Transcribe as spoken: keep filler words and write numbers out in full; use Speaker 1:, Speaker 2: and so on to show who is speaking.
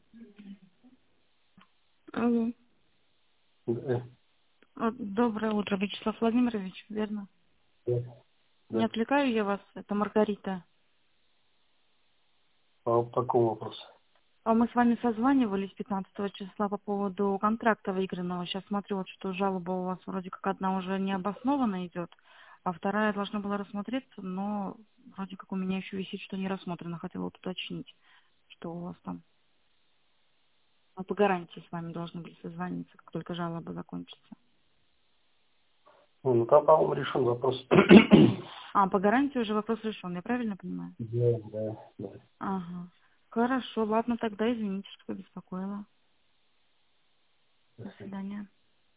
Speaker 1: Алло.
Speaker 2: Да,
Speaker 1: А, Доброе утро, Вячеслав Владимирович, верно?
Speaker 2: да,
Speaker 1: Не
Speaker 2: да.
Speaker 1: отвлекаю я вас, это Маргарита.
Speaker 2: А по какому вопросу?
Speaker 1: А мы с вами созванивались пятнадцатого числа по поводу контракта выигранного. Сейчас смотрю, вот, что жалоба у вас вроде как одна уже необоснованно идет, а вторая должна была рассмотреться, но вроде как у меня еще висит, что не рассмотрено. Хотела вот уточнить, что у вас там. А по гарантии с вами должны были созвониться, как только жалоба закончится.
Speaker 2: Ну, ну, там, по-моему, решен вопрос.
Speaker 1: А, по гарантии уже вопрос решен, я правильно понимаю?
Speaker 2: Да, да, да.
Speaker 1: Ага. Хорошо, ладно, тогда извините, что побеспокоила.
Speaker 2: До
Speaker 1: До
Speaker 2: свидания.
Speaker 1: свидания.